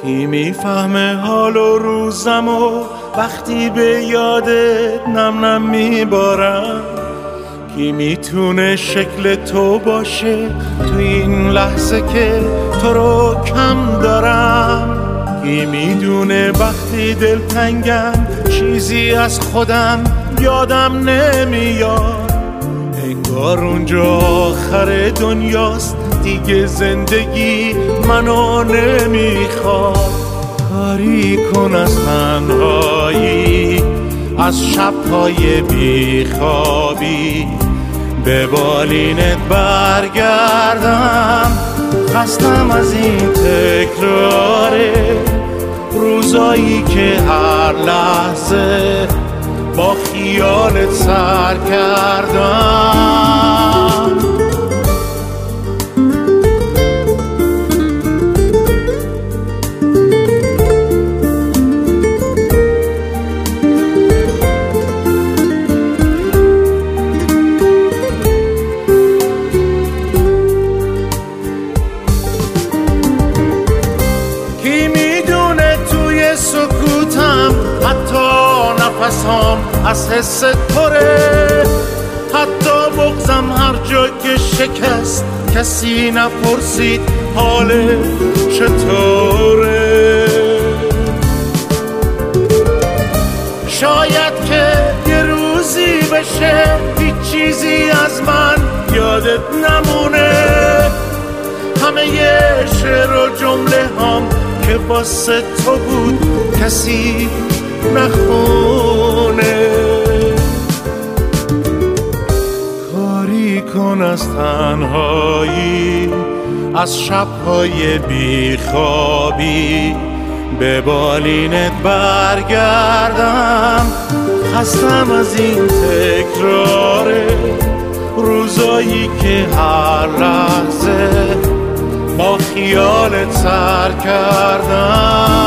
کی میفهمه حال و روزم و وقتی به یادت نم نم میبارم؟ کی میتونه شکل تو باشه تو این لحظه که تو رو کم دارم؟ کی میدونه وقتی دلتنگم چیزی از خودم یادم نمیاد؟ انگار اونجا آخر دنیاست، دیگه زندگی منو نمیخواد. کاری کن از تنهایی، از شبهای بیخوابی، به بالینت برگردم. خستم از این تکراره، روزایی که هر لحظه با خیالت سر کردم. کی میدونه توی سکوتم حتی نفسام از حس پره، حتی بغضم هر جا که شکست کسی نپرسید حال چطوره. شاید که یه روزی بشه هیچ چیزی از من یادت نمونه، همه یه شعر و جمله هم که واسه تو بود کسی نخونه. کاری کن از تنهایی، از شبهای بیخوابی، به بالینت برگردم. خستم از این تکراره، روزایی که هر لحظه با خیالت سر کردم.